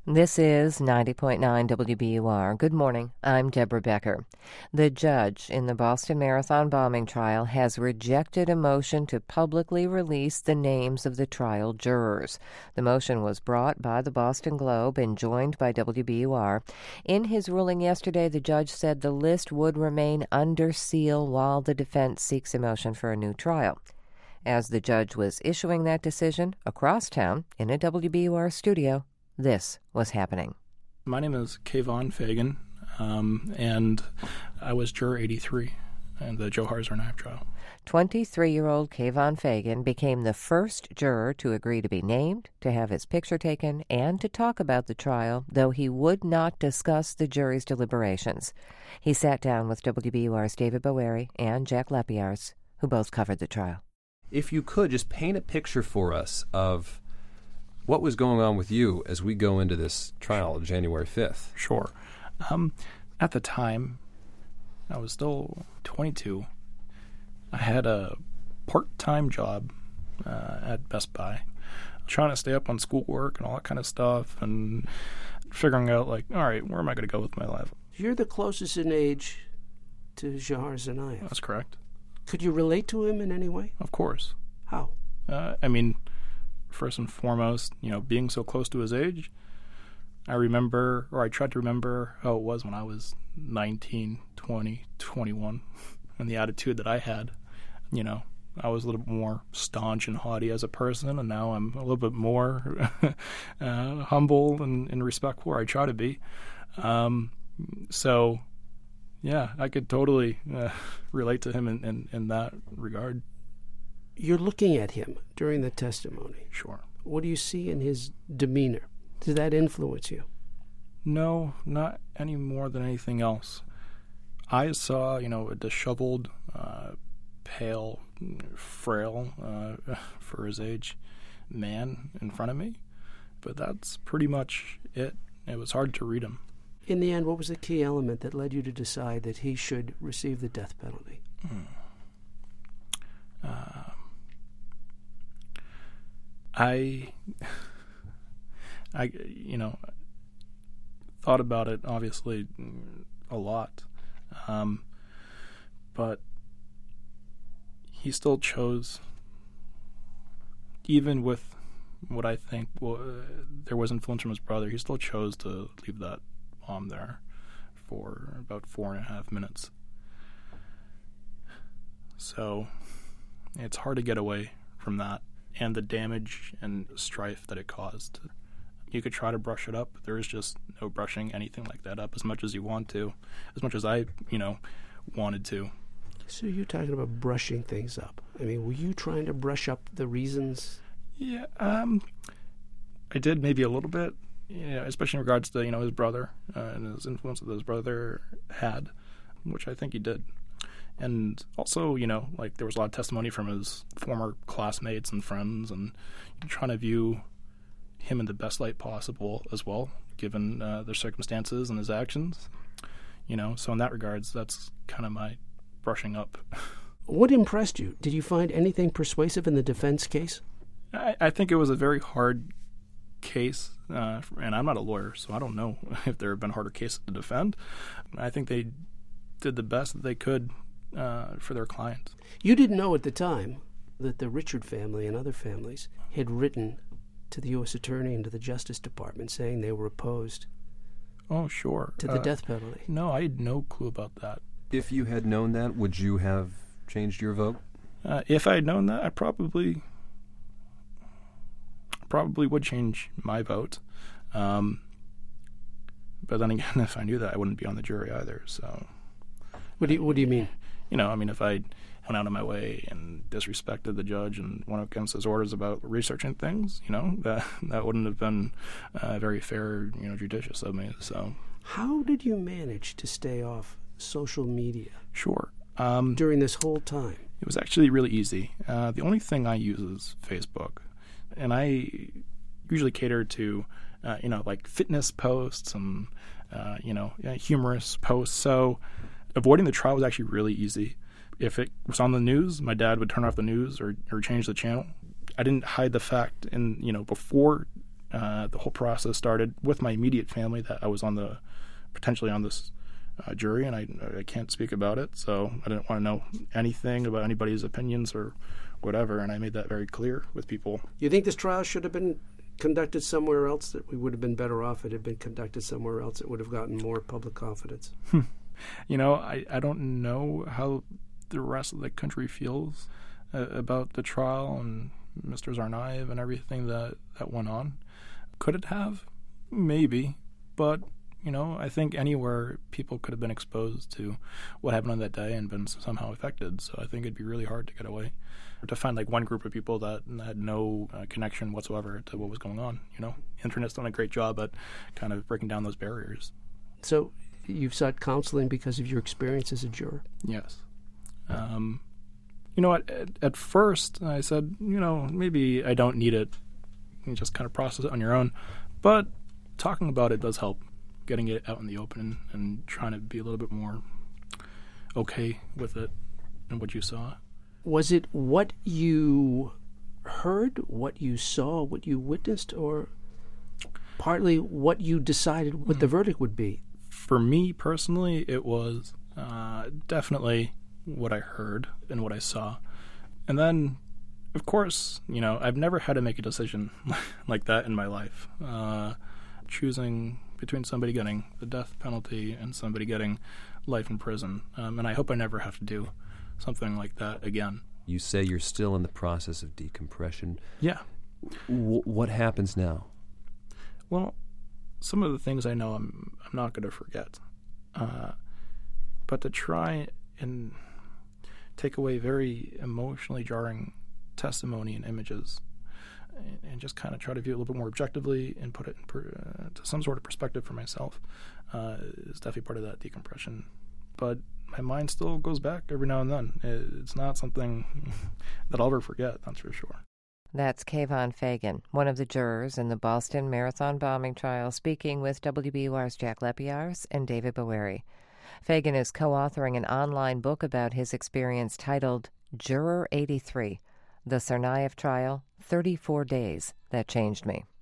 This is 90.9 WBUR. Good morning. I'm Deborah Becker. The judge in the Boston Marathon bombing trial has rejected a motion to publicly release the names of the trial jurors. The motion was brought by the Boston Globe and joined by WBUR. In his ruling yesterday, the judge said the list would remain under seal while the defense seeks a motion for a new trial. As the judge was issuing that decision, across town, in a WBUR studio, this was happening. My name is Kayvon Fagan, and I was juror 83 in the Joe Harzer knife trial. 23-year-old Kayvon Fagan became the first juror to agree to be named, to have his picture taken, and to talk about the trial, though he would not discuss the jury's deliberations. He sat down with WBUR's David Boeri and Jack Lepiarz, who both covered the trial. If you could, just paint a picture for us of what was going on with you as we go into this trial January 5th? Sure. At the time, I was still 22. I had a part-time job at Best Buy, trying to stay up on schoolwork and all that kind of stuff, and figuring out, all right, where am I going to go with my life? You're the closest in age to Jahar Tsarnaev. That's correct. Could you relate to him in any way? Of course. How? First and foremost, being so close to his age, I tried to remember how it was when I was 19, 20, 21, and the attitude that I had. I was a little bit more staunch and haughty as a person, and now I'm a little bit more humble and respectful, or I try to be. So, yeah, I could totally relate to him in that regard. You're looking at him during the testimony. Sure. What do you see in his demeanor? Does that influence you? No, not any more than anything else. I saw, a disheveled, pale, frail, for his age, man in front of me. But that's pretty much it. It was hard to read him. In the end, what was the key element that led you to decide that he should receive the death penalty? I thought about it, obviously, a lot. But he still chose, even with what I think there was influence from his brother, he still chose to leave that bomb there for about 4.5 minutes. So it's hard to get away from that and the damage and strife that it caused. You could try to brush it up, but there is just no brushing anything like that up as much as you want to, as much as I, wanted to. So you're talking about brushing things up. Were you trying to brush up the reasons? Yeah, I did maybe a little bit, especially in regards to, his brother and his influence that his brother had, which I think he did. And also, there was a lot of testimony from his former classmates and friends, and trying to view him in the best light possible as well, given their circumstances and his actions. So in that regards, that's kind of my brushing up. What impressed you? Did you find anything persuasive in the defense case? I think it was a very hard case, and I'm not a lawyer, so I don't know if there have been harder cases to defend. I think they did the best that they could for their clients. You didn't know at the time that the Richard family and other families had written to the U.S. Attorney and to the Justice Department saying they were opposed. Oh, sure. To the death penalty. No, I had no clue about that. If you had known that, would you have changed your vote? If I had known that, I probably would change my vote. But then again, if I knew that, I wouldn't be on the jury either. So, what do you mean? If I went out of my way and disrespected the judge and went against his orders about researching things, that wouldn't have been very fair, judicious of me. So, how did you manage to stay off social media? Sure. During this whole time? It was actually really easy. The only thing I use is Facebook, and I usually cater to, fitness posts and, humorous posts. So avoiding the trial was actually really easy. If it was on the news, my dad would turn off the news or change the channel. I didn't hide the fact, and before The whole process started with my immediate family that I was potentially on this jury, and I can't speak about it, so I didn't want to know anything about anybody's opinions or whatever, and I made that very clear with people. You think this trial should have been conducted somewhere else, that we would have been better off if it had been conducted somewhere else? It would have gotten more public confidence. I don't know how the rest of the country feels about the trial and Mr. Tsarnaev and everything that went on. Could it have? Maybe. But, I think anywhere people could have been exposed to what happened on that day and been somehow affected. So I think it'd be really hard to get away. Or to find one group of people that had no connection whatsoever to what was going on. Internet's done a great job at kind of breaking down those barriers. So you've sought counseling because of your experience as a juror? Yes. At first I said, maybe I don't need it. You can just kind of process it on your own. But talking about it does help, getting it out in the open and trying to be a little bit more okay with it and what you saw. Was it what you heard, what you saw, what you witnessed, or partly what you decided what the verdict would be? For me personally, it was definitely what I heard and what I saw. And then, of course, I've never had to make a decision like that in my life. Choosing between somebody getting the death penalty and somebody getting life in prison. And I hope I never have to do something like that again. You say you're still in the process of decompression. Yeah. What happens now? Well, some of the things I know I'm not going to forget. But to try and take away very emotionally jarring testimony and images and just kind of try to view it a little bit more objectively and put it to some sort of perspective for myself is definitely part of that decompression. But my mind still goes back every now and then. It's not something that I'll ever forget, that's for sure. That's Kayvon Fagan, one of the jurors in the Boston Marathon bombing trial, speaking with WBUR's Jack Lepiarz and David Boeri. Fagan is co-authoring an online book about his experience titled Juror 83, The Tsarnaev Trial, 34 Days That Changed Me.